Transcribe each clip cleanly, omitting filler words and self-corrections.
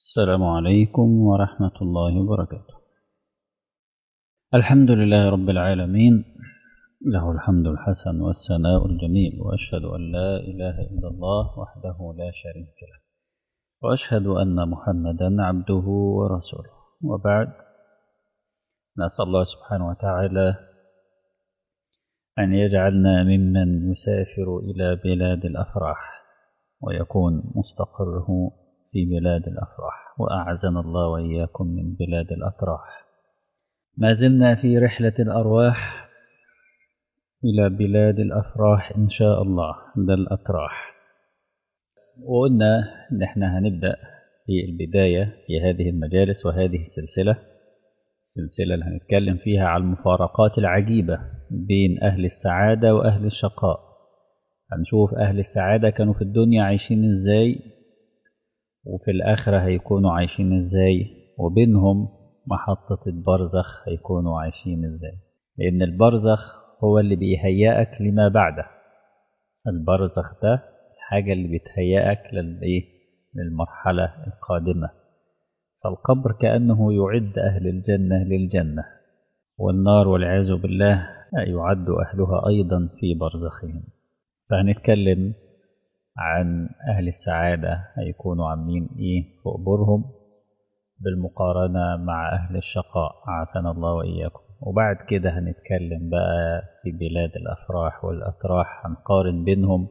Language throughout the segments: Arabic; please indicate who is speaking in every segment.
Speaker 1: السلام عليكم ورحمة الله وبركاته. الحمد لله رب العالمين، له الحمد الحسن والثناء الجميل، وأشهد أن لا إله إلا الله وحده لا شريك له، وأشهد أن محمدا عبده ورسوله. وبعد، نسأل الله سبحانه وتعالى أن يجعلنا ممن يسافر إلى بلاد الأفراح ويكون مستقره في بلاد الأفراح، وأعزنا الله وإياكم من بلاد الأتراح. ما زلنا في رحلة الأرواح إلى بلاد الأفراح إن شاء الله، ده الأتراح. وقلنا إن احنا هنبدأ في البداية في هذه المجالس وهذه السلسلة اللي هنتكلم فيها على المفارقات العجيبة بين أهل السعادة وأهل الشقاء. هنشوف أهل السعادة كانوا في الدنيا عايشين إزاي، وفي الآخرة هيكونوا عايشين إزاي، وبينهم محطة البرزخ هيكونوا عايشين إزاي، لأن البرزخ هو اللي بيهيئك لما بعده. البرزخ ده الحاجة اللي بتهيئك للمرحلة القادمة. فالقبر كأنه يعد أهل الجنة للجنة، والنار والعياذ بالله يعد أهلها أيضا في برزخهم. فهنتكلم عن أهل السعادة هيكونوا عاملين إيه في قبورهم بالمقارنة مع أهل الشقاء، عافانا الله وإياكم. وبعد كده هنتكلم بقى في بلاد الأفراح والأتراح، هنقارن بينهم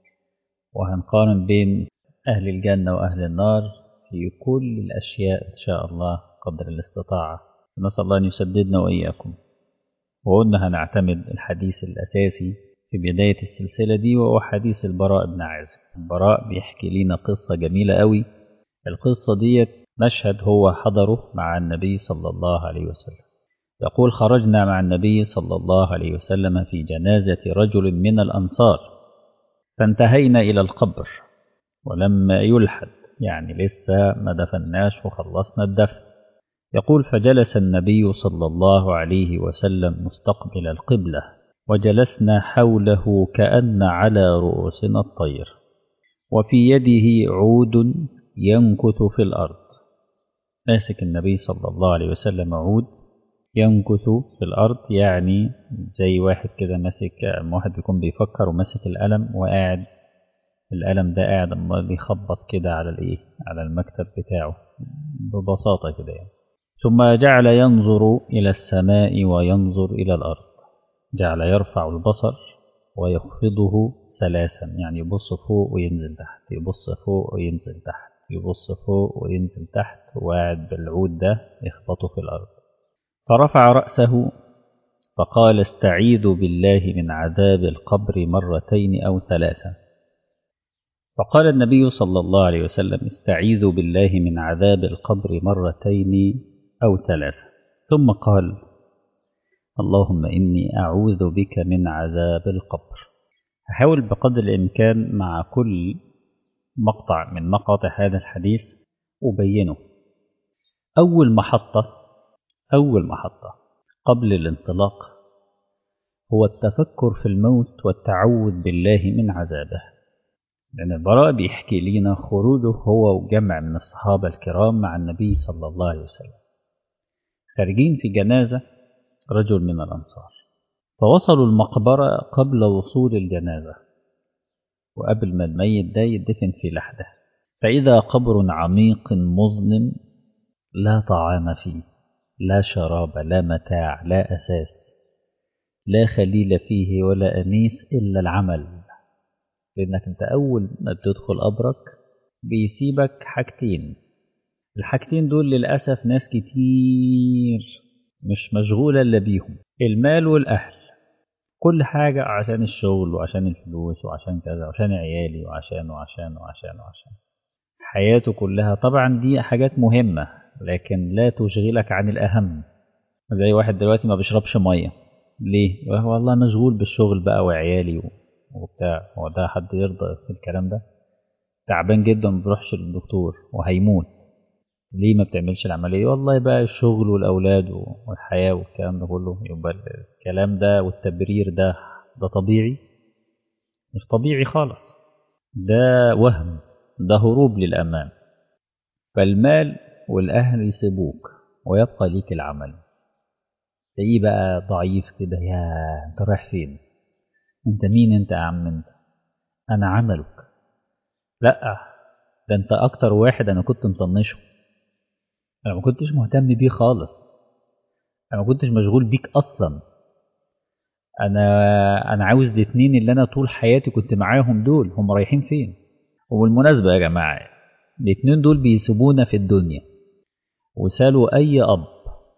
Speaker 1: وهنقارن بين أهل الجنة وأهل النار في كل الأشياء إن شاء الله قدر الاستطاعة. نسأل الله أن يسددنا وإياكم. وقلنا هنعتمد الحديث الأساسي في بداية السلسلة دي، وهو حديث البراء بن عازب. البراء بيحكي لنا قصة جميلة قوي. القصة دي مشهد هو حضره مع النبي صلى الله عليه وسلم. يقول: خرجنا مع النبي صلى الله عليه وسلم في جنازة رجل من الأنصار، فانتهينا إلى القبر ولما يلحد، يعني لسه ما دفناش وخلصنا الدفن. يقول: فجلس النبي صلى الله عليه وسلم مستقبل القبلة، وجلسنا حوله كأن على رؤوسنا الطير، وفي يده عود ينكث في الأرض. ماسك النبي صلى الله عليه وسلم عود ينكث في الأرض، يعني زي واحد كده ماسك، واحد بيكون بيفكر وماسك القلم وقاعد، القلم ده قاعد بيخبط كده على المكتب بتاعه ببساطة كده يعني. ثم جعل ينظر إلى السماء وينظر إلى الأرض، جعل يرفع البصر ويخفضه ثلاثا، يعني يبص فوق وينزل تحت، يبص فوق وينزل تحت، يبص فوق وينزل تحت، وقاعد بالعود ده يخبطه في الأرض. فرفع رأسه فقال: استعيذوا بالله من عذاب القبر مرتين أو ثلاثة. فقال النبي صلى الله عليه وسلم: استعيذوا بالله من عذاب القبر مرتين أو ثلاثة. ثم قال: اللهم إني أعوذ بك من عذاب القبر. هحاول بقدر الإمكان مع كل مقطع من مقاطع هذا الحديث أبينه. أول محطة قبل الانطلاق هو التفكر في الموت والتعوذ بالله من عذابه. لأن البراء بيحكي لنا خروجه هو وجمع من الصحابة الكرام مع النبي صلى الله عليه وسلم، خارجين في جنازة رجل من الأنصار، فوصلوا المقبرة قبل وصول الجنازة وقبل ما الميت ده يدفن في لحده، فإذا قبر عميق مظلم لا طعام فيه، لا شراب، لا متاع، لا أساس، لا خليل فيه ولا أنيس إلا العمل. لأنك أنت أول ما بتدخل قبرك بيسيبك حاجتين، الحاجتين دول للأسف ناس كتير مش مشغولة إلا بيهم: المال والأهل. كل حاجة عشان الشغل وعشان الفلوس وعشان كذا وعشان عيالي وعشان وعشان وعشان وعشان حياته كلها. طبعا دي حاجات مهمة، لكن لا تشغلك عن الأهم. زي واحد دلوقتي ما بيشربش مية، ليه؟ والله مشغول بالشغل بقى وعيالي وبتاع. هو ده حد يرضى في الكلام ده؟ تعبان جدا ما بيروحش للدكتور وهيموت، ليه ما بتعملش العملية؟ والله بقى الشغل والأولاد والحياة والكلام ده كله. يبقى الكلام ده والتبرير ده طبيعي؟ مش طبيعي خالص، ده وهم، ده هروب للأمان. فالمال والأهل يسيبوك ويبقى ليك العمل. تلاقيه بقى ضعيف كده، يا انت رايح فين؟ انت مين انت يا عم انت؟ انا عملك. لا، ده انت اكتر واحد انا كنت مطنشه. انا ما كنتش مهتم بيه خالص، انا ما كنتش مشغول بيك اصلا. انا عاوز الاتنين اللي انا طول حياتي كنت معاهم دول، هم رايحين فين؟ وبالمناسبة يا جماعة، الاتنين دول بيسيبونا في الدنيا. وسالوا اي اب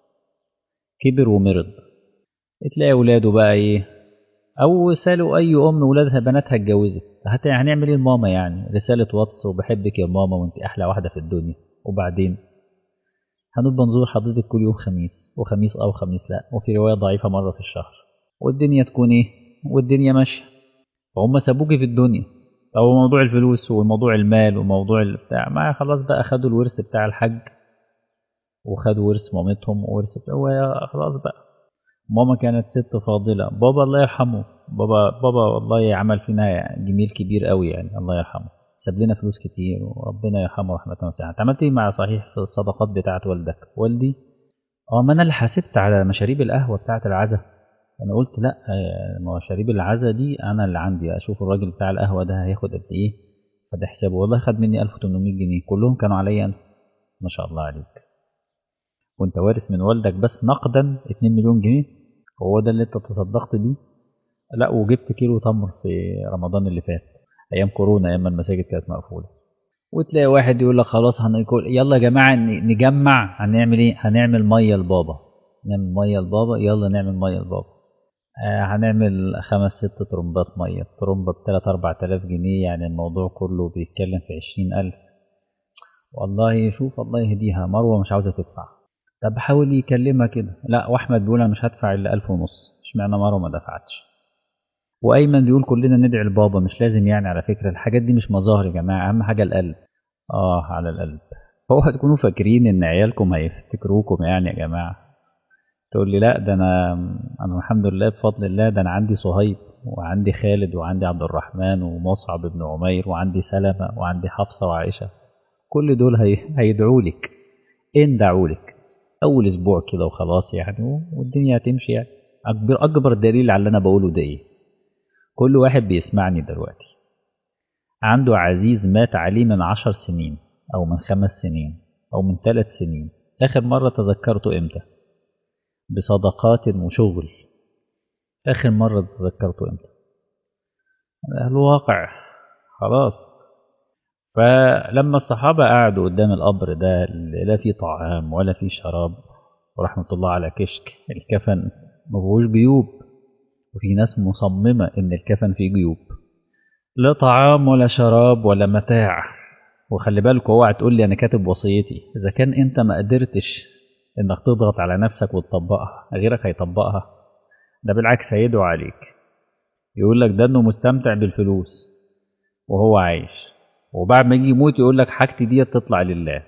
Speaker 1: كبر ومرض، تلاقي اولاده بقى ايه، او سالوا اي ام ولادها بناتها اتجوزت، هنعمل ايه لماما؟ يعني رسالة واتس وبحبك يا ماما وانت احلى واحدة في الدنيا. وبعدين هنبقى نزور حضرتك كل يوم خميس، وخميس او خميس لا، وفي رواية ضعيفة مرة في الشهر، والدنيا تكون ايه، والدنيا ماشية. فهم سابوكي في الدنيا. هو موضوع الفلوس وموضوع المال وموضوع البتاع، ما خلاص بقى خدوا الورث بتاع الحج، وخدوا ورث مامتهم وورث هو خلاص بقى. ماما كانت ست فاضلة، بابا الله يرحمه، بابا والله عمل فينا جميل كبير قوي يعني، الله يرحمه. ساب لنا فلوس كتير وربنا يرحمه رحمة واسعة. انت عملت ايه مع صحيح في الصدقات بتاعت والدك؟ والدي ما انا اللي حاسبت على مشاريب القهوة بتاعت العزا. انا قلت لا، مشاريب العزا دي انا اللي عندي، اشوف الراجل بتاع القهوة ده هياخد قد ايه، فده حسابه. والله خد مني 1800 جنيه، كلهم كانوا عليا انا. ما شاء الله عليك، وانت وارث من والدك بس نقدا 2 مليون جنيه، هو ده اللي انت تصدقت بيه؟ لا، وجبت كيلو تمر في رمضان اللي فات، ايام كورونا، ايام ما المساجد كانت مقفوله. وتلاقي واحد يقول لك خلاص هنقول يلا يا جماعه نجمع، هنعمل ايه؟ هنعمل ميه لبابا. نعمل ميه لبابا، يلا نعمل ميه لبابا. هنعمل 5 6 طرمبات ميه، الطرمبه ب3 4000 جنيه، يعني الموضوع كله بيتكلم في 20000. والله شوف، الله يهديها، مروه مش عاوزه تدفع. طب حاول يكلمها كده، لا، واحمد بيقول انا مش هدفع الا 1500. اشمعنى مروه ما دفعتش؟ وايمن بيقول كلنا ندعي لبابا، مش لازم يعني، على فكره الحاجات دي مش مظاهر يا جماعه، اهم حاجه القلب. على القلب. هو هتكونوا فاكرين ان عيالكم هيفتكروكم يعني يا جماعه؟ تقول لي لا، ده انا الحمد لله بفضل الله، ده انا عندي صهيب وعندي خالد وعندي عبد الرحمن ومصعب بن عمير وعندي سلمة وعندي حفصة وعائشة، كل دول هيدعوا لك. ان دعوا لك اول اسبوع كده وخلاص يعني، والدنيا هتمشي يعني. اكبر دليل على اللي انا بقوله ده ايه؟ كل واحد بيسمعني دلوقتي عنده عزيز مات عليه من 10 سنين، أو من 5 سنين، أو من 3 سنين. آخر مرة تذكرته إمتى؟ بصدقات وشغل. آخر مرة تذكرته إمتى؟ الواقع خلاص. فلما الصحابة قعدوا قدام القبر ده، لا فيه طعام ولا فيه شراب، ورحمة الله على كشك الكفن مفيهوش جيوب، وفي ناس مصممة إن الكفن فيه جيوب. لا طعام ولا شراب ولا متاع. وخلي بالك، اوعى تقول لي انا كاتب وصيتي اذا كان انت ما قدرتش انك تضغط على نفسك وتطبقها، غيرك هيطبقها. ده بالعكس هيدعو عليك، يقول لك ده انه مستمتع بالفلوس وهو عايش، وبعد ما يجي يموت يقول لك حاجتي دي تطلع لله.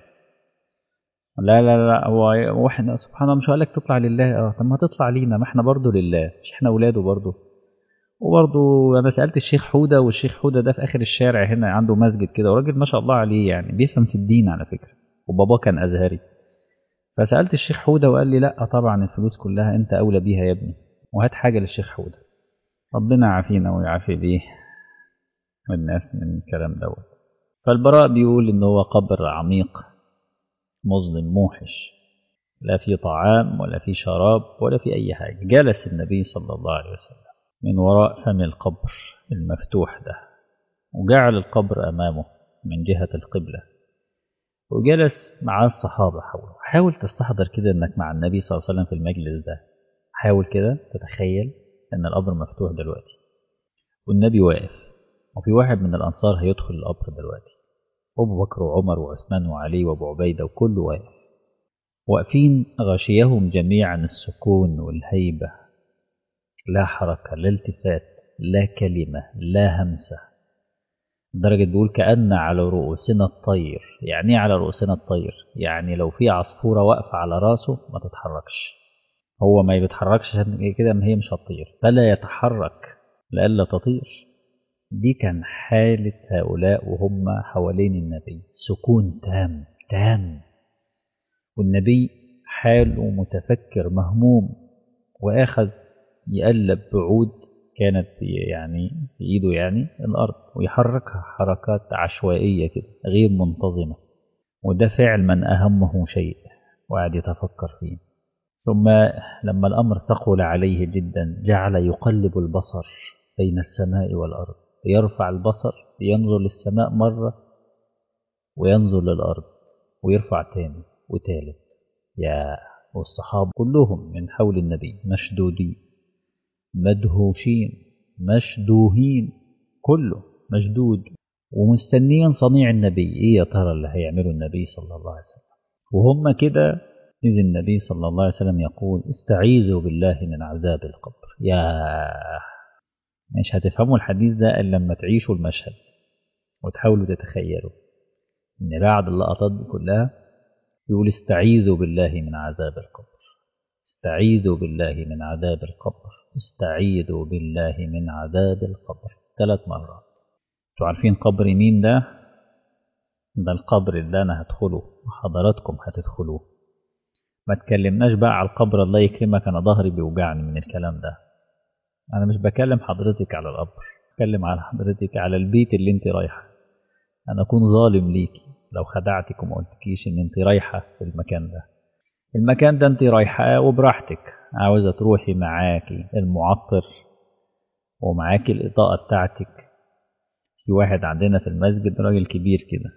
Speaker 1: لا لا لا، هو احنا سبحان الله، مش هقول لك تطلع لله، طب ما تطلع لينا، ما احنا برضه لله، مش احنا اولاده برضه. وبرضه انا سالت الشيخ حوده، والشيخ حوده ده في اخر الشارع هنا عنده مسجد كده، وراجل ما شاء الله عليه يعني، بيفهم في الدين على فكره، وباباه كان ازهري. فسالت الشيخ حوده وقال لي لا طبعا الفلوس كلها انت اولى بيها يا ابني، وهات حاجه للشيخ حوده. ربنا يعافينا ويعافي بيه الناس من الكلام دوت. فالبراء بيقول ان هو قبر عميق مظلم موحش، لا في طعام ولا في شراب ولا في اي حاجه. جلس النبي صلى الله عليه وسلم من وراء فم القبر المفتوح ده، وجعل القبر أمامه من جهة القبلة، وجلس مع الصحابة حوله. حاول تستحضر كده إنك مع النبي صلى الله عليه وسلم في المجلس ده. حاول كده تتخيل إن القبر مفتوح دلوقتي، والنبي واقف، وفي واحد من الأنصار هيدخل القبر دلوقتي، أبو بكر وعمر وعثمان وعلي وأبو عبيدة، وكله واقف، واقفين غشيهم جميعا السكون والهيبة، لا حركة لا التفات لا كلمة لا همسة. لدرجة بيقول كأن على رؤوسنا الطير. يعني ايه على رؤوسنا الطير؟ يعني لو في عصفورة واقفة على راسه ما تتحركش، هو ما بيتحركش عشان كده، ما هي مش هتطير، فلا يتحرك لئلا تطير. دي كان حالة هؤلاء وهم حوالين النبي، سكون تام، تام، والنبي حاله متفكر مهموم، وأخذ يقلب بعود كانت يعني في إيده يعني الأرض، ويحركها حركات عشوائية كده غير منتظمة، وده فعل من أهمه شيء وقعد يتفكر فيه. ثم لما الأمر ثقل عليه جدا جعل يقلب البصر بين السماء والأرض، يرفع البصر ينظر للسماء مرة وينظر للأرض ويرفع تاني وتالت. يا والصحابة كلهم من حول النبي مشدودين مدهوشين مشدوهين، كله مشدود ومستنيا صنيع النبي، ايه يا ترى اللي هيعمله النبي صلى الله عليه وسلم وهم كده. إذ النبي صلى الله عليه وسلم يقول استعيذوا بالله من عذاب القبر. يا مش هتفهموا الحديث ده إلا لما تعيشوا المشهد وتحاولوا تتخيلوا إن بعد اللقطات دي كلها يقول استعيذوا بالله من عذاب القبر، استعيذوا بالله من عذاب القبر، استعيذوا بالله من عذاب القبر 3 مرات. انتوا عارفين قبر مين ده؟ ده القبر اللي أنا هدخله وحضراتكم هتدخلوه. ما تكلمناش بقى على القبر، الله يكرمك أنا ظهري بيوجعني من الكلام ده. أنا مش بكلم حضرتك على القبر، بكلم على حضرتك على البيت اللي انت رايحة. أنا أكون ظالم ليكي لو خدعتك وما قلتكيش إن انت رايحة في المكان ده. المكان ده انت رايحة وبراحتك، عاوزة تروحي معاكي المعطر ومعاكي الإضاءة بتاعتك. في واحد عندنا في المسجد راجل كبير كده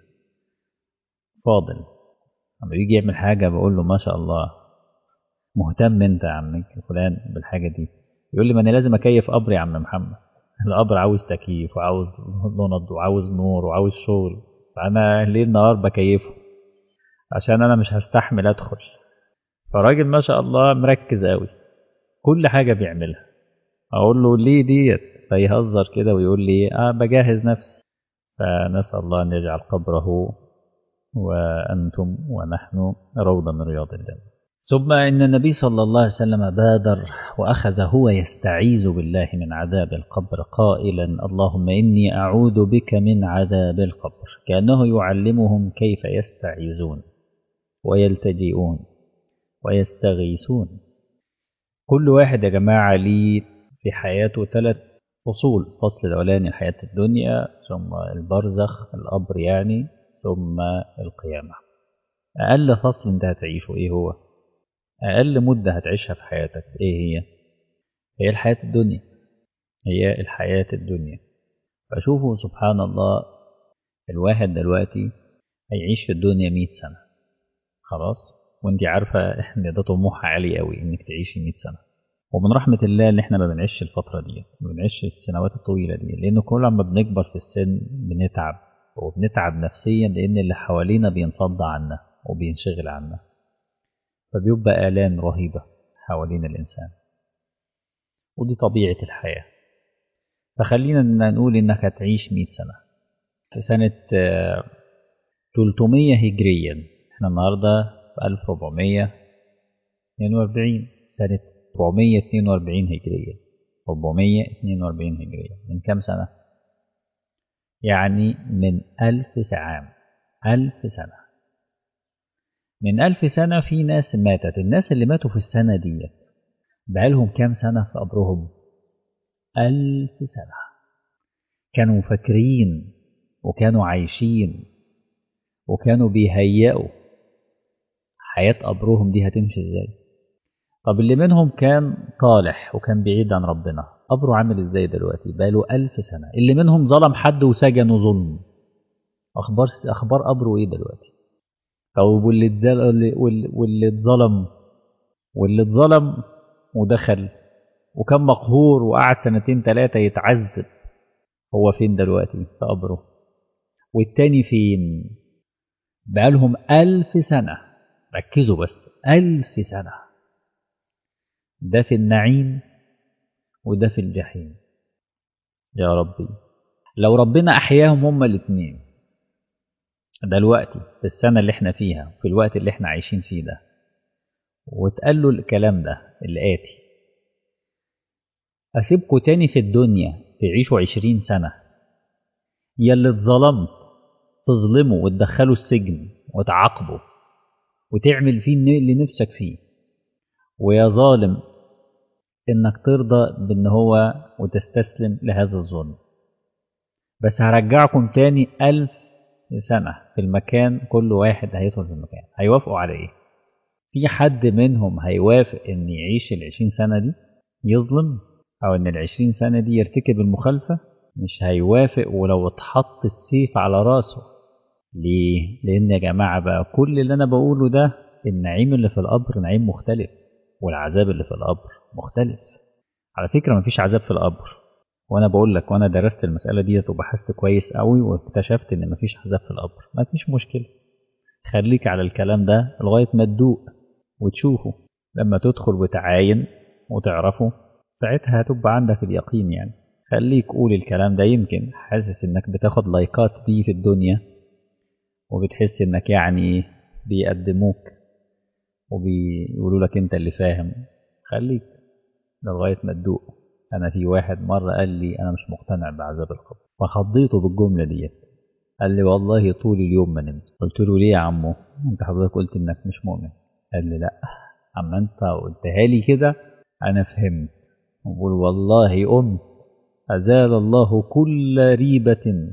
Speaker 1: فاضل، لما بيجي يعمل حاجة بقول له ما شاء الله مهتم انت يا عمك فلان بالحاجة دي. يقول لي ما انا لازم اكيف قبري يا عم محمد، القبر عاوز تكييف وعاوز لند وعاوز نور وعاوز شغل، فانا ليل نهار بكيفه عشان انا مش هستحمل ادخل. فراجل ما شاء الله مركز قوي كل حاجة بيعملها. اقول له ليه ديت؟ فيهزر كده ويقول لي بجهز نفسي. فنسأل الله ان يجعل قبره وأنتم ونحن روضة من رياض الجنة. ثم إن النبي صلى الله عليه وسلم بادر وأخذ هو يستعيذ بالله من عذاب القبر قائلا اللهم إني أعوذ بك من عذاب القبر، كأنه يعلمهم كيف يستعيذون ويلتجئون ويستغيثون. كل واحد يا جماعة ليه في حياته 3 فصول، فصل الأولاني حياة الدنيا، ثم البرزخ القبر يعني، ثم القيامة. أقل فصل أنت هتعيشه إيه هو؟ أقل مدة هتعيشها في حياتك إيه هي؟ هي الحياة الدنيا، هي الحياة الدنيا. فشوفوا سبحان الله، الواحد دلوقتي هيعيش في الدنيا 100 سنة خلاص، وانت عارفة إن ده طموح عالي قوي إنك تعيشي 100 سنة. ومن رحمة الله إن إحنا ما بنعيش الفترة دي، ما بنعيش السنوات الطويلة دي، لأن كل ما بنكبر في السن بنتعب، وبنتعب نفسيا لأن اللي حوالينا بينفض عنا وبينشغل عنا، فبيبقى آلام رهيبة حوالين الإنسان، ودي طبيعة الحياة. فخلينا نقول إنك هتعيش 100 سنة. في سنة 300 هجريا، إحنا النهاردة في 1442، سنة 442 هجريا، 442 هجريا من كم سنة؟ يعني من 1000 عام، 1000 سنة. من 1000 سنة في ناس ماتت، الناس اللي ماتوا في السنة دي بقالهم كام سنة في قبرهم؟ 1000 سنة. كانوا فاكرين وكانوا عايشين وكانوا بيهيئوا حياة قبرهم دي هتمشي ازاي. طب اللي منهم كان طالح وكان بعيد عن ربنا، قبره عامل ازاي دلوقتي؟ بقاله 1000 سنة. اللي منهم ظلم حد وسجنه ظلم، أخبار قبره ايه دلوقتي؟ طب واللي اتظلم، واللي اتظلم ودخل وكان مقهور وقعد 2 3 يتعذب، هو فين دلوقتي؟ في قبره. والتاني فين؟ بقالهم 1000 سنة. ركزوا بس، 1000 سنة. ده في النعيم وده في الجحيم. يا ربي لو ربنا أحياهم هما الاتنين دلوقتي في السنة اللي احنا فيها، في الوقت اللي احنا عايشين فيه ده، وتقال له الكلام ده الآتي: أسيبكوا تاني في الدنيا تعيشوا 20 سنة، يا اللي اتظلمت تظلموا وتدخلوا السجن وتعاقبه وتعمل فيه اللي نفسك فيه. ويا ظالم إنك ترضى بإن هو وتستسلم لهذا الظلم. بس هرجعكم تاني 1000 سنة في المكان، كل واحد هيدخل في المكان هيوافقوا على إيه؟ في حد منهم هيوافق إن يعيش ال20 سنة دي يظلم، أو إن ال20 سنة دي يرتكب المخالفة؟ مش هيوافق ولو اتحط السيف على راسه. ليه؟ لأن يا جماعة بقى كل اللي أنا بقوله ده النعيم اللي في القبر نعيم مختلف، والعذاب اللي في القبر مختلف. على فكرة مفيش عذاب في القبر، وأنا بقول لك وأنا درست المسألة ديت وبحثت كويس قوي واكتشفت إن مفيش عذاب في القبر. مفيش مشكلة، خليك على الكلام ده لغاية ما تدوق وتشوفه. لما تدخل وتعاين وتعرفه ساعتها هتبقى عندك اليقين. يعني خليك قول الكلام ده، يمكن حاسس إنك بتاخد لايكات بيه في الدنيا وبتحس إنك يعني بيقدموك وبيقولوا لك أنت اللي فاهم. خليك لغاية ما تدوق. أنا في واحد مرة قال لي أنا مش مقتنع بعذاب القبر، فخضيته بالجملة ديت. قال لي والله طول اليوم ما نمت. قلت له ليه يا عمو؟ أنت حضرتك قلت إنك مش مؤمن. قال لي لأ، أما أنت قلتها لي كده أنا فهمت. وقول والله قمت أزال الله كل ريبة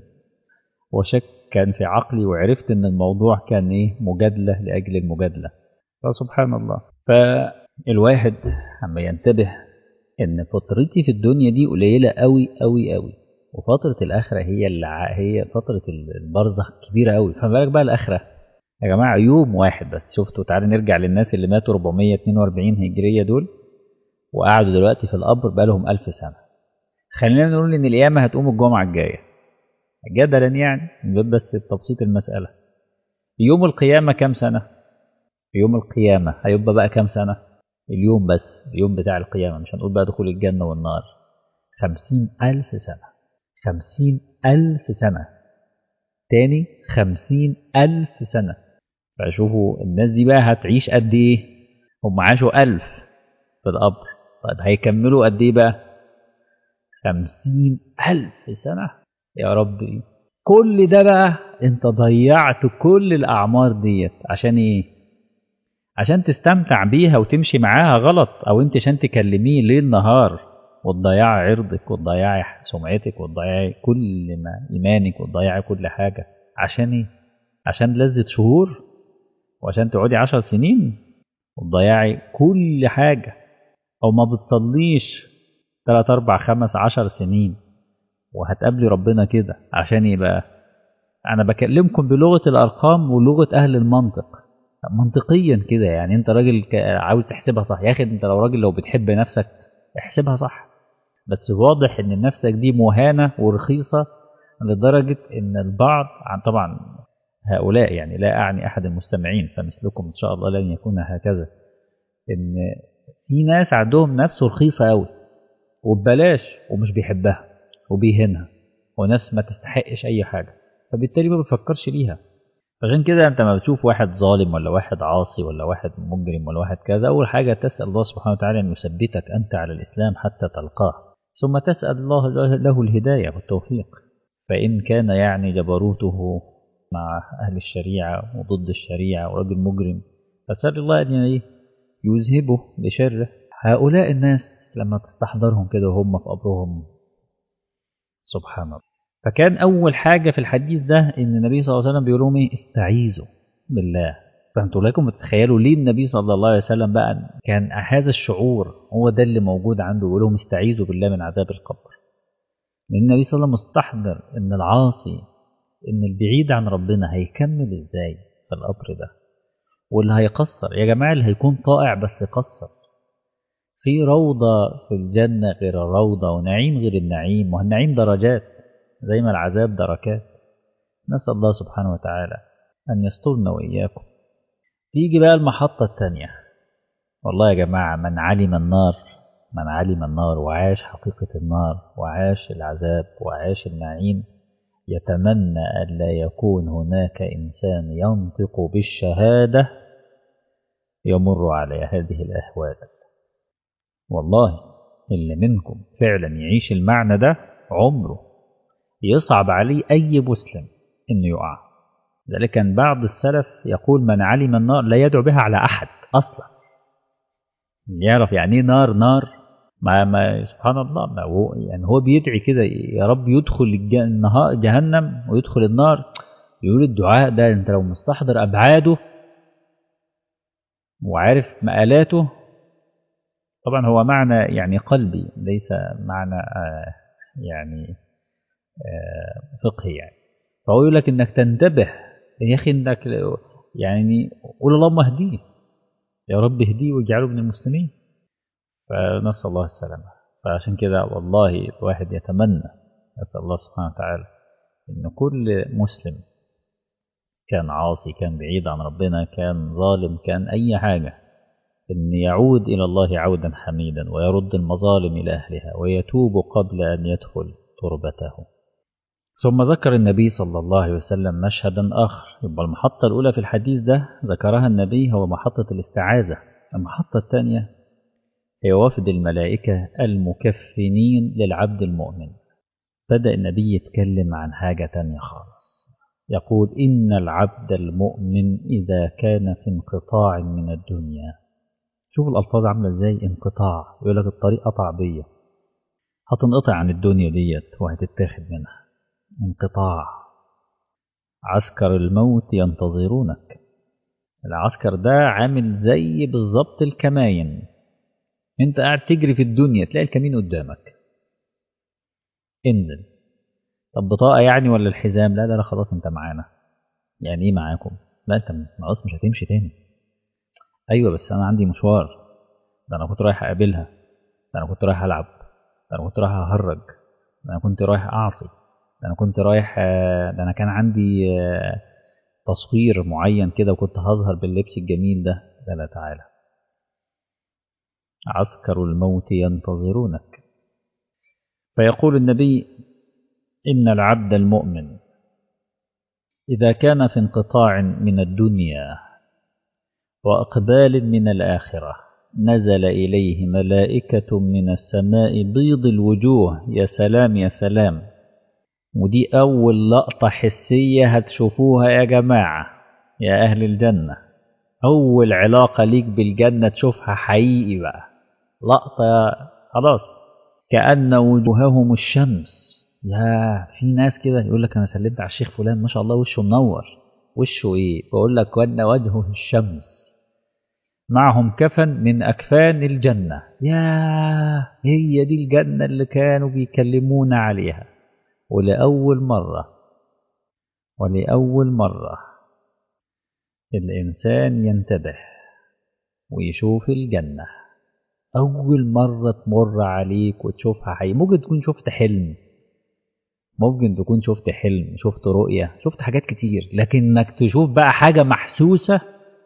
Speaker 1: وشك كان في عقلي، وعرفت إن الموضوع كان إيه؟ مجادلة لأجل المجادلة. فسبحان الله. فالواحد عم ينتبه إن فترتي في الدنيا دي قليلة أوي أوي أوي، وفترة الآخرة هي هي فترة البرزخ كبيرة أوي. فما بالك بقى الآخرة يا جماعة؟ يوم واحد بس. شفتوا؟ تعالوا نرجع للناس اللي ماتوا 442 هجرية دول وقعدوا دلوقتي في القبر بقالهم 1000 سنة. خلينا نقول إن القيامة هتقوم الجمعة الجاية جدلا، يعني بس تبسيط المسألة. يوم القيامة كام سنة؟ يوم القيامة هيبقى بقى كام سنة؟ اليوم بس، اليوم بتاع القيامة، مش هنقول بقى دخول الجنة والنار. 50,000 سنة. 50,000 سنة تاني، 50,000 سنة. فشوفوا الناس دي بقى هتعيش قد إيه؟ هم عاشوا 1000 في القبر، طيب هيكملوا قد إيه بقى؟ 50,000 سنة. يا ربي كل ده بقى انت ضيعت كل الأعمار ديت عشان إيه؟ عشان تستمتع بيها وتمشي معاها غلط، أو انت عشان تكلميه ليل نهار وتضيعي عرضك وتضيعي سمعتك وتضيعي كل ما إيمانك وتضيعي كل حاجة. عشان إيه؟ عشان لذة شهور؟ وعشان تقعدي 10 سنين وتضيعي كل حاجة؟ أو ما بتصليش 3 4 5 10 سنين وهتقابلي ربنا كده عشان يبقى؟ أنا بكلمكم بلغة الأرقام ولغة أهل المنطق، منطقيا كده. يعني أنت راجل عاوز تحسبها صح يا أخي. أنت لو راجل لو بتحب نفسك احسبها صح. بس واضح إن نفسك دي مهانة ورخيصة لدرجة إن البعض، عن طبعا هؤلاء يعني لا أعني أحد المستمعين فمثلكم إن شاء الله لن يكون هكذا، إن في ناس عندهم نفس رخيصة أوي وببلاش ومش بيحبها وبيهنها، ونفس ما تستحقش أي حاجة، فبالتالي ما بيفكرش ليها. عشان كده أنت ما بتشوف واحد ظالم ولا واحد عاصي ولا واحد مجرم ولا واحد كذا، أول حاجة تسأل الله سبحانه وتعالى أن يثبتك أنت على الإسلام حتى تلقاه، ثم تسأل الله له الهداية والتوفيق. فإن كان يعني جبروته مع أهل الشريعة وضد الشريعة ورجل مجرم، فسأل الله أن يذهبه بشره. هؤلاء الناس لما تستحضرهم كده وهم في قبرهم سبحان الله. فكان أول حاجة في الحديث ده إن النبي صلى الله عليه وسلم بيقول لهم إيه؟ استعيذوا بالله. فأنتوا لكم تتخيلوا ليه النبي صلى الله عليه وسلم بقى كان هذا الشعور هو ده اللي موجود عنده، ويقول لهم استعيذوا بالله من عذاب القبر. لأن النبي صلى الله عليه وسلم مستحضر إن العاصي، إن البعيد عن ربنا هيكمل إزاي في القبر ده، واللي هيقصر يا جماعة اللي هيكون طائع بس يقصر. في روضة في الجنة غير الروضة، ونعيم غير النعيم، والنعيم درجات زي ما العذاب دركات. نسأل الله سبحانه وتعالى أن يسترنا وإياكم. تيجي بقى المحطة الثانية. والله يا جماعة من علم النار، من علم النار وعاش حقيقة النار وعاش العذاب وعاش النعيم، يتمنى أن لا يكون هناك إنسان ينطق بالشهادة يمر على هذه الأهوال. والله اللي منكم فعلا يعيش المعنى ده عمره يصعب عليه أي مسلم إنه يقع، ذلك كان بعض السلف يقول من علم النار لا يدعو بها على أحد أصلا. يعرف يعني ايه نار نار، ما سبحان الله، ما هو يعني هو بيدعي كده يا رب يدخل النهار جهنم ويدخل النار. يقول الدعاء ده انت لو مستحضر أبعاده وعارف مآلاته، طبعا هو معنى يعني قلبي ليس معنى يعني فقهي يعني. فهو يقول لك انك تنتبه يا اخي، انك يعني قول اللهم اهديه، يا رب اهديه واجعله من المسلمين. فنسأل الله السلامة. فعشان كده والله الواحد يتمنى، نسأل الله سبحانه وتعالى ان كل مسلم كان عاصي، كان بعيد عن ربنا، كان ظالم، كان اي حاجة، ان يعود الى الله عودا حميدا ويرد المظالم الى اهلها ويتوب قبل ان يدخل تربته. ثم ذكر النبي صلى الله عليه وسلم مشهدا آخر. يبقى المحطة الأولى في الحديث ده ذكرها النبي هو محطة الاستعاذة. المحطة الثانية هي وفد الملائكة المكفنين للعبد المؤمن. بدأ النبي يتكلم عن حاجة تانية خالص، يقول إن العبد المؤمن إذا كان في انقطاع من الدنيا. شوف الألفاظ عاملة إزاي، انقطاع، يقول لك الطريق قطع بيا، هتنقطع عن الدنيا ديت وهتتاخد منها. انقطاع، عسكر الموت ينتظرونك. العسكر ده عامل زي بالظبط الكماين، انت قاعد تجري في الدنيا تلاقي الكمين قدامك، انزل. طب بطاقة يعني ولا الحزام؟ لا لا لا خلاص انت معانا. يعني ايه معاكم؟ لا انت خلاص مش هتمشي تاني. ايوه بس انا عندي مشوار، ده انا كنت رايح اقابلها، ده انا كنت رايح العب، ده انا كنت رايح اهرج، ده انا كنت رايح اعصي، ده انا كنت رايح ده انا كان عندي تصوير معين كده وكنت هظهر باللبس الجميل ده. لا لا تعالى، عسكر الموت ينتظرونك. فيقول النبي إن العبد المؤمن إذا كان في انقطاع من الدنيا وأقبال من الآخرة نزل إليه ملائكة من السماء بيض الوجوه. يا سلام يا سلام، ودي أول لقطة حسية هتشوفوها يا جماعة يا أهل الجنة. أول علاقة ليك بالجنة تشوفها حقيقي بقى، لقطة خلاص. كأن وجوههم الشمس. يا في ناس كده يقول لك أنا سلمت على الشيخ فلان ما شاء الله وشه منور. وشه إيه؟ بقول لك وأن وجهه الشمس، معهم كفن من أكفان الجنة. يا هي دي الجنة اللي كانوا بيكلمونا عليها. ولأول مرة الإنسان ينتبه ويشوف الجنة. أول مرة تمر عليك وتشوفها حقيقي. ممكن تكون شفت حلم، ممكن تكون شفت حلم، شفت رؤية، شفت حاجات كتير، لكن انك تشوف بقى حاجة محسوسة.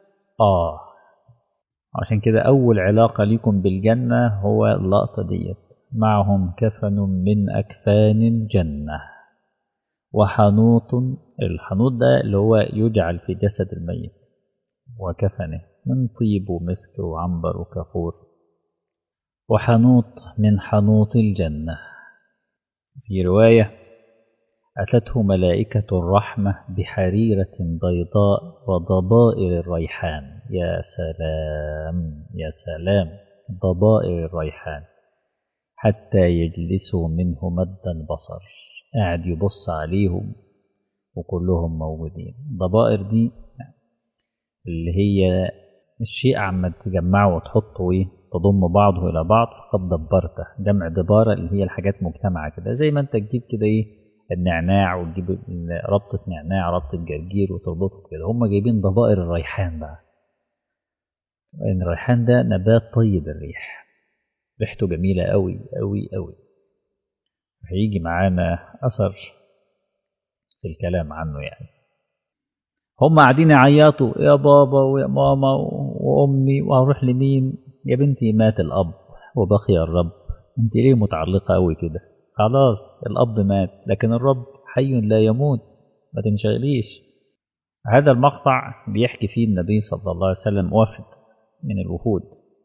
Speaker 1: عشان كده أول علاقة ليكم بالجنة هو اللقطة ديت. معهم كفن من أكفان الجنة وحنوط. الحنوط ده اللي هو يجعل في جسد الميت، وكفنه من طيب ومسك وعنبر وكافور. وحنوط من حنوط الجنة. في رواية أتته ملائكة الرحمة بحريرة بيضاء وضبائر الريحان. يا سلام يا سلام، ضبائر الريحان، حتى يجلسوا منه مد البصر. قاعد يبص عليهم وكلهم موجودين. ضبائر دي اللي هي الشيء عم تجمعه وتحطه تضم بعضه إلى بعض فقد دبرته. جمع دبارة اللي هي الحاجات مجتمعة كده، زي ما انت تجيب كده النعناع وتجيب ربطة نعناع ربطة جرجير وتربطه كده. هم جايبين ضبائر الريحان بقى، لأن الريحان ده نبات طيب الريح، ريحته جميلة قوي قوي قوي. هيجي معانا أثر في الكلام عنه يعني. هم قاعدين يعيطوا يا بابا ويا ماما وأمي وهروح لمين؟ يا بنتي مات الأب وبقي الرب. انت ليه متعلقة قوي كده؟ خلاص الأب مات لكن الرب حي لا يموت، ما تنشغليش. هذا المقطع بيحكي فيه النبي صلى الله عليه وسلم وفد من الوفود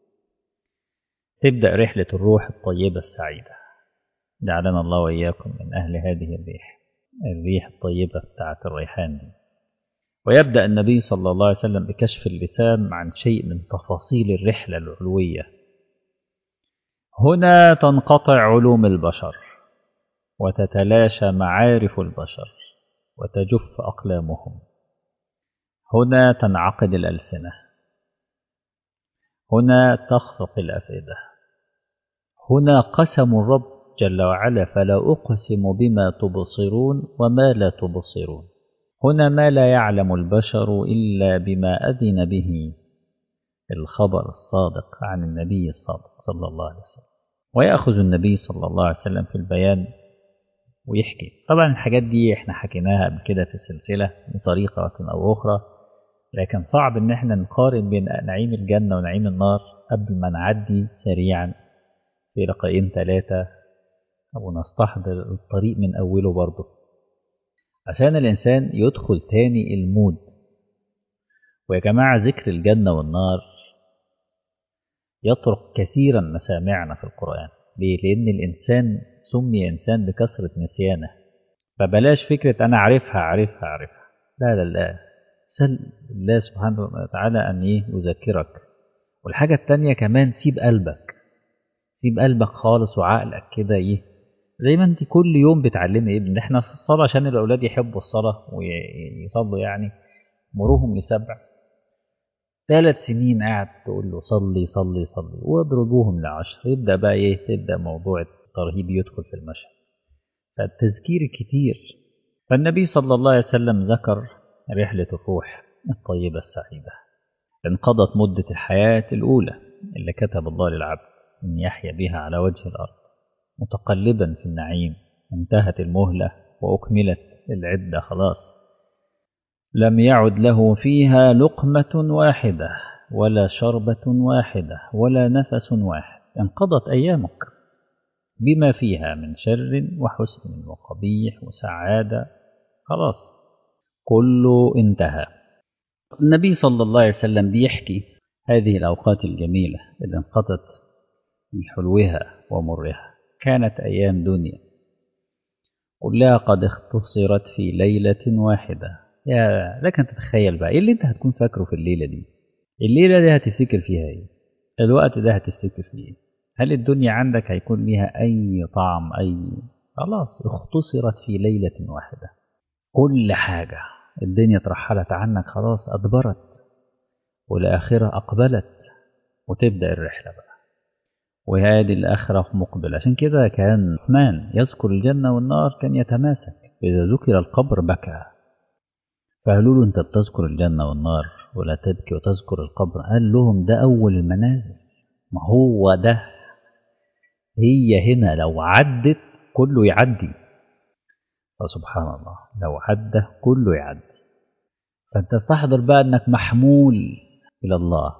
Speaker 1: تبدأ رحلة الروح الطيبة السعيدة. جعلنا الله وإياكم من أهل هذه الريح الطيبة بتاعت الريحان دي. ويبدأ النبي صلى الله عليه وسلم بكشف اللسان عن شيء من تفاصيل الرحلة العلوية. هنا تنقطع علوم البشر وتتلاشى معارف البشر وتجف أقلامهم. هنا تنعقد الألسنة، هنا تخفق الأفئدة. هنا قسم الرب جل وعلا: فلا أقسم بما تبصرون وما لا تبصرون. هنا ما لا يعلم البشر إلا بما أذن به الخبر الصادق عن النبي الصادق صلى الله عليه وسلم. ويأخذ النبي صلى الله عليه وسلم في البيان ويحكي. طبعا الحاجات دي احنا حكيناها قبل كده في السلسلة بطريقة أو أخرى، لكن صعب ان احنا نقارن بين نعيم الجنة ونعيم النار قبل ما نعدي سريعا في رقعين 3 أو نستحضر الطريق من أوله برضه، عشان الإنسان يدخل تاني المود. ويا جماعة ذكر الجنة والنار يطرق كثيرا مسامعنا في القرآن. ليه؟ لأن الإنسان سمي إنسان بكثرة نسيانه. فبلاش فكرة أنا عارفها. لا لا لا، سل الله سبحانه وتعالى أن يذكرك. والحاجة التانية كمان، سيب قلبك خالص وعقلك كده زي ما انت كل يوم بتعلمي ابن. احنا في الصلاة عشان الأولاد يحبوا الصلاة ويصلوا، يعني مروهم ل7 3 سنين قاعد تقول له صلي صلي صلي، واضربوهم ل10، يبدأ بقى تبدأ موضوع الترهيب يدخل في المشهد. فالتذكير كتير. فالنبي صلى الله عليه وسلم ذكر رحلة الروح الطيبة السعيدة. انقضت مدة الحياة الأولى اللي كتب الله للعبد أن يحيا بها على وجه الأرض متقلبا في النعيم. انتهت المهلة وأكملت العدة خلاص. لم يعد له فيها لقمة واحدة ولا شربة واحدة ولا نفس واحد. انقضت أيامك بما فيها من شر وحسن وقبيح وسعادة، خلاص كله انتهى. النبي صلى الله عليه وسلم بيحكي هذه الأوقات الجميلة اللي انقضت من حلوها ومرها. كانت أيام دنيا كلها قد اختصرت في ليلة واحدة. يا لكن تتخيل بقى ايه اللي انت هتكون فاكره في الليلة دي؟ الليلة دي هتفتكر فيها ايه؟ الوقت ده هتفتكر فيه ايه؟ هل الدنيا عندك هيكون ليها اي طعم؟ خلاص اختصرت في ليلة واحدة. كل حاجة الدنيا ترحلت عنك خلاص، أدبرت والآخرة أقبلت وتبدأ الرحلة بقى. وهذه الآخرة مقبلة. عشان كده كان عثمان يذكر الجنة والنار كان يتماسك. إذا ذكر القبر بكى. فقالوا له أنت بتذكر الجنة والنار ولا تبكي وتذكر القبر؟ قال لهم ده أول المنازل. ما هو ده، هي هنا لو عدت كله يعدي. فسبحان الله، لو عدى كله يعدي. فأنت استحضر بقى أنك محمول إلى الله.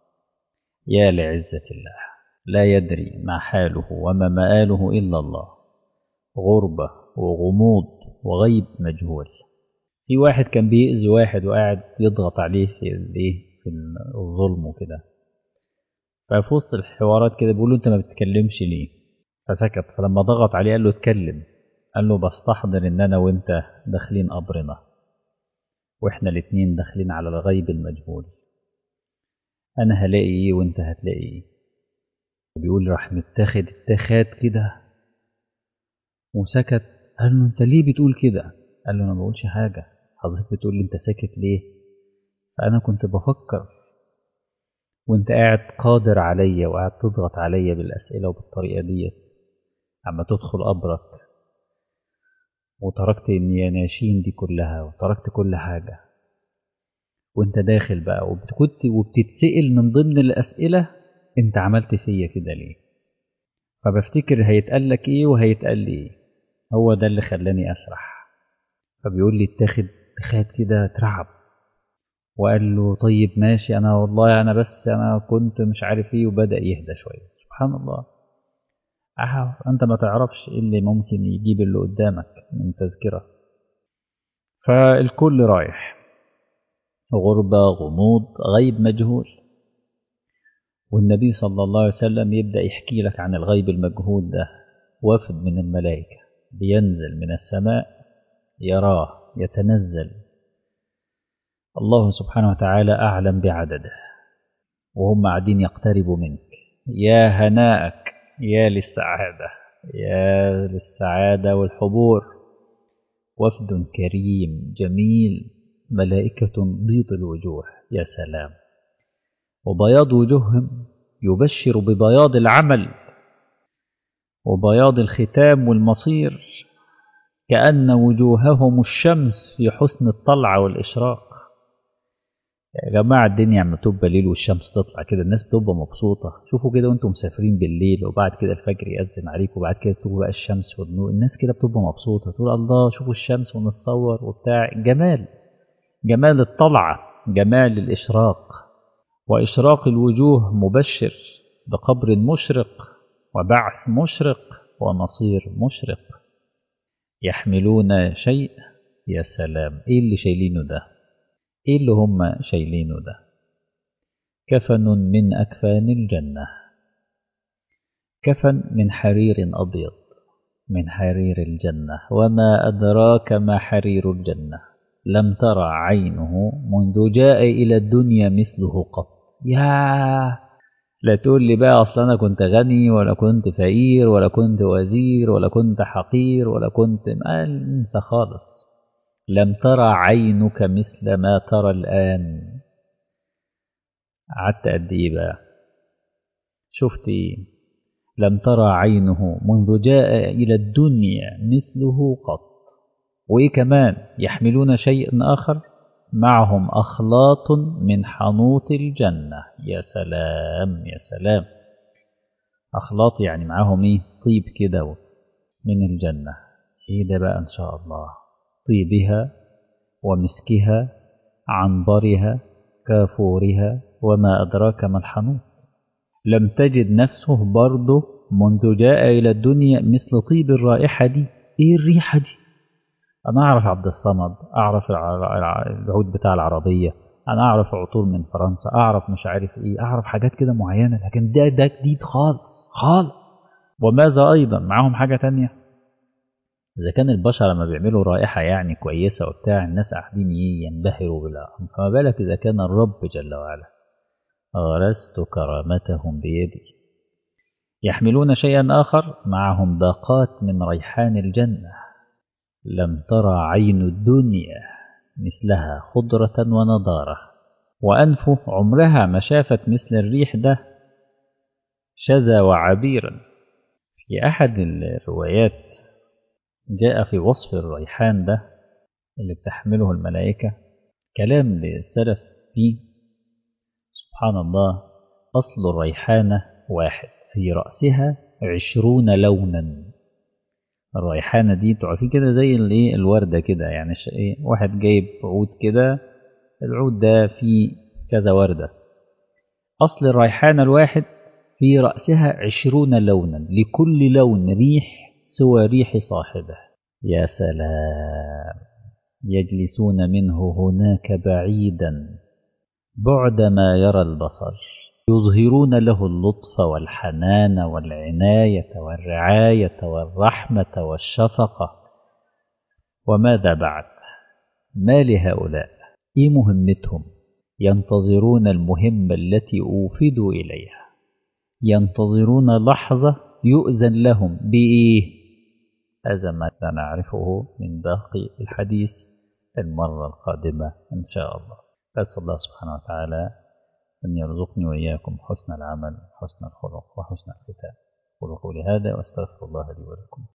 Speaker 1: يا لعزة الله، لا يدري ما حاله وما مآله إلا الله. غربة وغموض وغيب مجهول. في واحد كان بيأذي واحد وقاعد يضغط عليه في الظلم وكده. ففي وسط الحوارات كده بيقول له انت ما بتتكلمش ليه؟ فسكت. فلما ضغط عليه قال له اتكلم. قال له بستحضر ان انا وانت داخلين قبرنا، واحنا الاتنين داخلين على الغيب المجهول. انا هلاقي ايه وانت هتلاقي ايه؟ بيقول راح متاخد اتخاذ كده وسكت. قال له انت ليه بتقول كده؟ قال له انا ما بقولش حاجه، حضرتك بتقول لي انت ساكت ليه؟ فانا كنت بفكر وانت قاعد قادر عليا وقاعد تضغط عليا بالاسئله وبالطريقه ديت اما تدخل قبرك، وتركت النياشين دي كلها وتركت كل حاجه، وانت داخل بقى وبتتسأل من ضمن الاسئله انت عملت فيا كده ليه؟ فبفتكر هيتقال لك ايه وهيتقال لي ايه. هو ده اللي خلاني اسرح. فبيقول لي اتاخد كده اترعب وقال له طيب ماشي، انا والله انا كنت مش عارف ايه، وبدأ يهدى شويه. سبحان الله. انت ما تعرفش ايه اللي ممكن يجيب اللي قدامك من تذكرة. فالكل رايح، غربة، غموض، غيب مجهول. والنبي صلى الله عليه وسلم يبدأ يحكي لك عن الغيب المجهول ده. وفد من الملائكة بينزل من السماء، يراه يتنزل الله سبحانه وتعالى أعلم بعدده، وهم قاعدين يقتربوا منك. يا هناءك، يا للسعادة، يا للسعادة والحبور. وفد كريم جميل، ملائكة بيض الوجوه، يا سلام. وبياض وجوههم يبشر ببياض العمل وبياض الختام والمصير، كأن وجوههم الشمس في حسن الطلعة والإشراق. يا جماعة الدنيا عم تبقى ليل والشمس تطلع كده، الناس بتبقى مبسوطة. شوفوا كده وانتم مسافرين بالليل وبعد كده الفجر يأذن عليكم وبعد كده تشوفوا بقى الشمس والنور، الناس كده بتبقى مبسوطة، تقول الله شوفوا الشمس ونتصور وبتاع. جمال، جمال الطلعة، جمال الإشراق. وإشراق الوجوه مبشر بقبر مشرق وبعث مشرق ومصير مشرق. يحملون شيء، يا سلام. ايه اللي شايلينه ده؟ ايه اللي هم شايلينه ده؟ كفن من أكفان الجنة، كفن من حرير أبيض، من حرير الجنة. وما أدراك ما حرير الجنة، لم ترى عينه منذ جاء إلى الدنيا مثله قط. ياه، لا تقول لي بقى أصلا أنا كنت غني ولا كنت فقير ولا كنت وزير ولا كنت حقير ولا كنت، ما انسى خالص. لم ترى عينك مثل ما ترى الآن. قعدت قد إيه بقى؟ شفت إيه؟ لم ترى عينه منذ جاء إلى الدنيا مثله قط. وإيه كمان؟ يحملون شيء آخر، معهم أخلاط من حنوط الجنة. يا سلام يا سلام. أخلاط يعني معاهم إيه؟ طيب كده من الجنة. إيه ده بقى إن شاء الله؟ طيبها ومسكها، عنبرها، كافورها، وما أدراك ما الحنوط. لم تجد نفسه برضه منذ جاء إلى الدنيا مثل طيب الرائحة دي. إيه الريحة دي؟ أنا أعرف عبد الصمد، أعرف العود بتاع العربية، أنا أعرف عطور من فرنسا، أعرف مش عارف إيه، أعرف حاجات كده معينة، لكن ده جديد خالص خالص. وماذا أيضا معهم حاجة تانية؟ إذا كان البشر لما بيعملوا رائحة يعني كويسة وبتاع الناس قاعدين ينبهروا بلا، فما بالك إذا كان الرب جل وعلا. غرست كرامتهم بيدي. يحملون شيئا آخر، معهم باقات من ريحان الجنة. لم ترى عين الدنيا مثلها خضرة ونضارة. وأنفه عمرها ما شافت مثل الريح ده، شذا وعبيرا. في أحد الروايات جاء في وصف الريحان ده اللي بتحمله الملائكة كلام للسلف فيه. سبحان الله. أصل الريحانة واحد، في رأسها 20 لونا. الريحانة دي تعرفين كده زي الوردة كده، يعني واحد جايب عود كده، العود ده فيه كذا وردة. أصل الريحانة الواحد في رأسها 20 لونا، لكل لون ريح سوى ريح صاحبه. يا سلام. يجلسون منه هناك بعيدا بعد ما يرى البصر، يظهرون له اللطف والحنان والعناية والرعاية والرحمة والشفقة. وماذا بعد؟ ما لهؤلاء؟ إيه مهمتهم؟ ينتظرون المهمة التي أوفدوا إليها، ينتظرون لحظة يؤذن لهم بإيه؟ هذا ما سنعرفه من باقي الحديث المرة القادمة إن شاء الله. أسأل الله سبحانه وتعالى أن يرزقني وإياكم حسن العمل، حسن الخلق، وحسن الختام. قولوا قولي هذا وأستغفر الله لي ولكم.